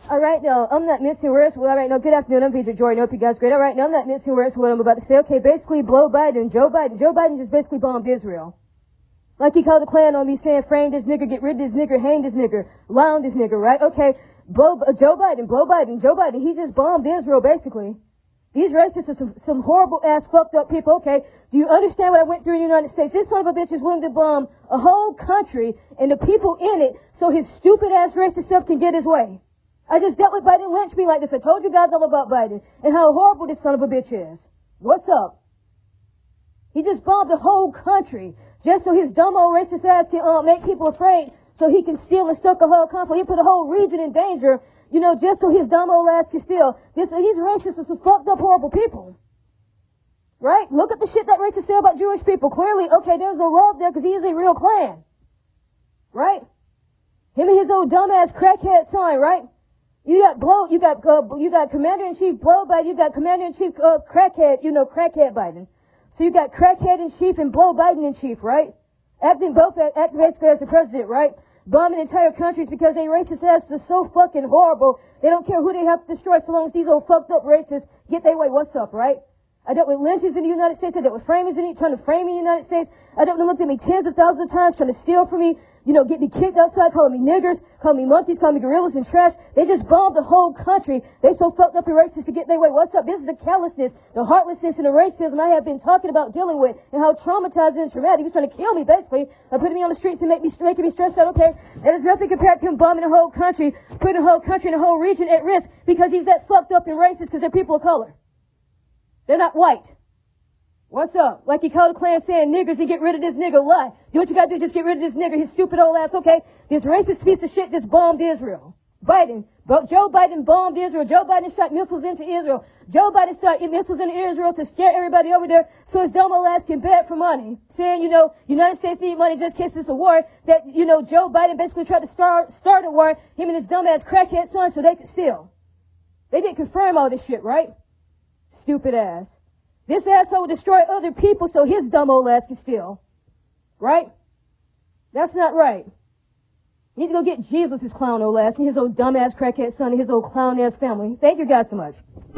All right, now, I'm not mincing words. Well, all right, now, good afternoon. I'm Peter Jordan. Hope you guys are great. All right, now, I'm not mincing words what I'm about to say. Okay, basically, blow Biden. Joe Biden just basically bombed Israel. Like he called the Klan on me saying, frame this nigger, get rid of this nigger, hang this nigger, lie on this nigger, right? Okay, Joe Biden, he just bombed Israel, basically. These racists are some horrible ass fucked up people. Okay, do you understand what I went through in the United States? This son of a bitch is willing to bomb a whole country and the people in it so his stupid ass racist self can get his way. I just dealt with Biden. Lynch me like this. I told you guys all about Biden and how horrible this son of a bitch is. What's up? He just bombed the whole country just so his dumb old racist ass can make people afraid so he can steal and stoke a whole conflict. He put a whole region in danger, you know, just so his dumb old ass can steal. These racists are some fucked up horrible people. Right? Look at the shit that racists say about Jewish people. Clearly, okay, there's no love there because he is a real Klan. Right? Him and his old dumbass crackhead son, right? You got Commander-in-Chief Blow Biden, you got Commander-in-Chief Crackhead, Crackhead Biden. So you got Crackhead-in-Chief and Blow Biden-in-Chief, right? Acting basically as the president, right? Bombing entire countries because they racist asses are so fucking horrible. They don't care who they have to destroy so long as these old fucked up racists get their way. What's up, right? I dealt with lynchers in the United States. I dealt with framers trying to frame me in the United States. I dealt with them looked at me tens of thousands of times trying to steal from me, get me kicked outside, calling me niggers, calling me monkeys, calling me gorillas and trash. They just bombed the whole country. They so fucked up and racist to get their way. What's up? This is the callousness, the heartlessness, and the racism I have been talking about dealing with and how traumatizing and traumatic. He was trying to kill me, basically, by putting me on the streets and making me stressed out. Okay, that is nothing compared to him bombing the whole country, putting the whole country and the whole region at risk because he's that fucked up and racist because they're people of color. They're not white. What's up? Like he called the Klan saying niggers and get rid of this nigger. Lie. Do what you gotta do, just get rid of this nigger, his stupid old ass. Okay, this racist piece of shit just bombed Israel. Joe Biden bombed Israel. Joe Biden shot missiles into Israel. Joe Biden shot missiles into Israel to scare everybody over there so his dumb old ass can beg for money. Saying, United States need money just in case it's a war. That, Joe Biden basically tried to start a war, him and his dumb ass crackhead son, so they could steal. They didn't confirm all this shit, right? Stupid ass. This asshole will destroy other people so his dumb old ass can steal. Right? That's not right. You need to go get Jesus, his clown old ass, and his old dumb ass crackhead son, and his old clown ass family. Thank you guys so much.